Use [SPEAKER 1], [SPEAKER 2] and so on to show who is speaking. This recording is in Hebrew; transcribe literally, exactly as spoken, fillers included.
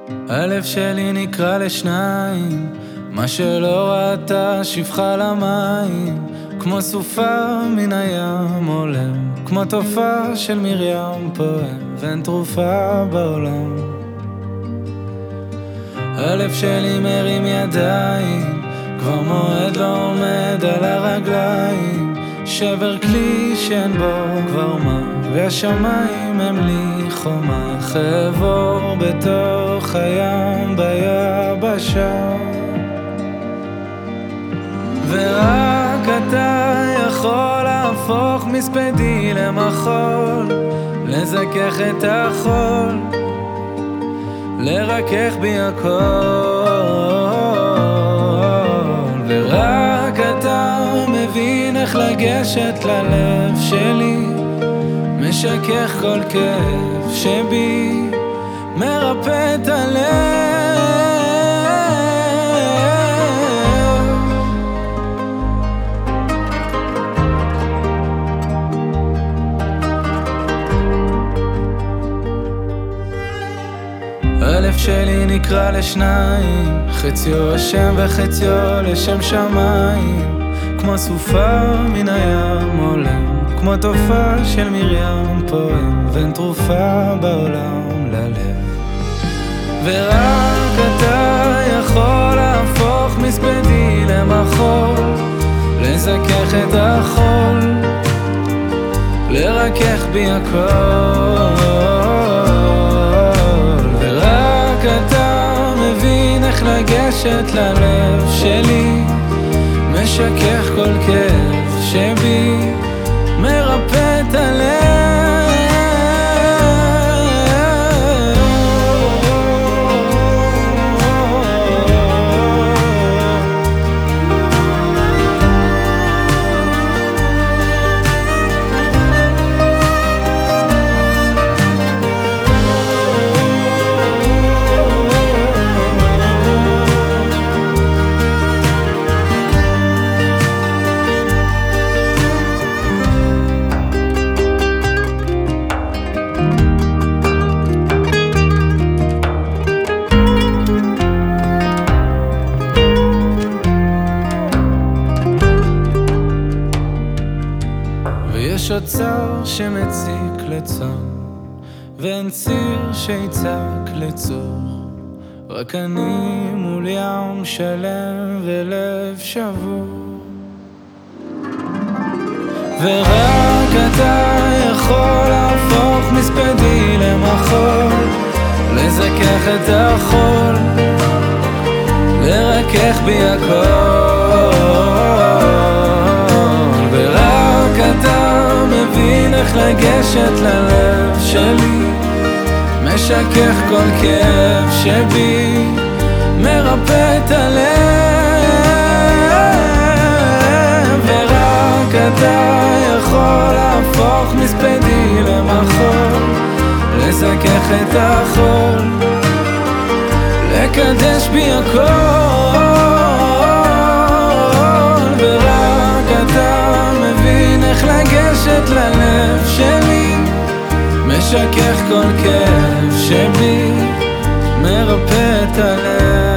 [SPEAKER 1] הלב שלי נקרע לשניים, מה שלא ראתה שפחה למים, כמו סופה מן הים עולם, כמו תופעה של מרים פועם, ואין תרופה בעולם. הלב שלי מרים ידיים, כבר מועד לא עומד על הרגליים, שבר כלי שאין בו כבר מה, והשמיים הם לי חומה, חבור בתוך הים ביבשה, ורק אתה יכול להפוך מספדי למחול, לזכך את החול, לרכך בי הכל, ורק אתה מבין איך לגשת ללב שלי, משכך כל כאב שבי, מרפא את הלב. הלב שלי נקרע לשניים, חציו השם וחציו לשם שמיים, כמו סופה מן הים עולם, כמו תופעה של מרים פועם, ואין תרופה בעולם ללב. ורק אתה יכול להפוך מספדי למחול, לזכך את החול, לרכך בי הכל, ורק אתה מבין איך לגשת ללב שלי, משכך כל כאב שבי, מרפא את הלב. יש אוצר שמציק לצאן, ואין ציר שיצעק לצור, רק אני מול ים שלם ולב שבור. ורק אתה יכול להפוך מספדי למחול, לזכך את החול, לרכך בי הכל, ורק אתה מבין איך לגשת ללב שלי, משכך כל כאב שבי, מרפא את הלב. ורק אתה יכול להפוך מספדי למחול, לזכך את החול, לקדש בי הכל, ורק אתה מבין איך לגשת ללב שלי, משכך כל כאב שבי, מרפא את הלב.